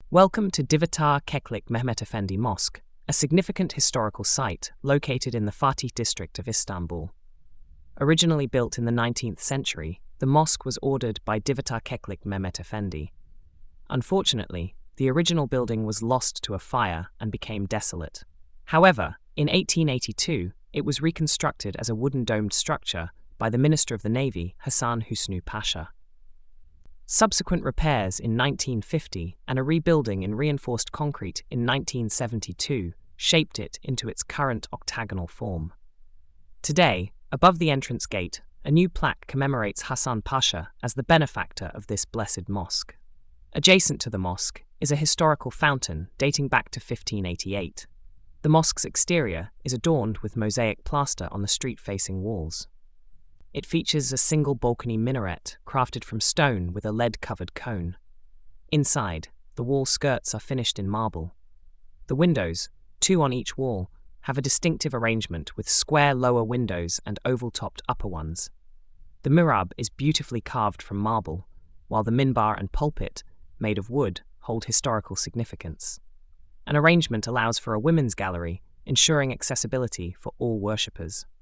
Welcome to Divitar Keklik Mehmet Efendi Mosque, a significant historical site located in the Fatih district of Istanbul. Originally built in the 19th century, the mosque was ordered by Divitar Keklik Mehmet Efendi. Unfortunately, the original building was lost to a fire and became desolate. However, in 1882, it was reconstructed as a wooden domed structure by the Minister of the Navy, Hasan Husnu Pasha. Subsequent repairs in 1950 and a rebuilding in reinforced concrete in 1972 shaped it into its current octagonal form. Today, above the entrance gate, a new plaque commemorates Hasan Pasha as the benefactor of this blessed mosque. Adjacent to the mosque is a historical fountain dating back to 1588. The mosque's exterior is adorned with mosaic plaster on the street-facing walls. It features a single balcony minaret crafted from stone with a lead-covered cone. Inside, the wall skirts are finished in marble. The windows, 2 on each wall, have a distinctive arrangement with square lower windows and oval-topped upper ones. The mihrab is beautifully carved from marble, while the minbar and pulpit, made of wood, hold historical significance. An arrangement allows for a women's gallery, ensuring accessibility for all worshippers.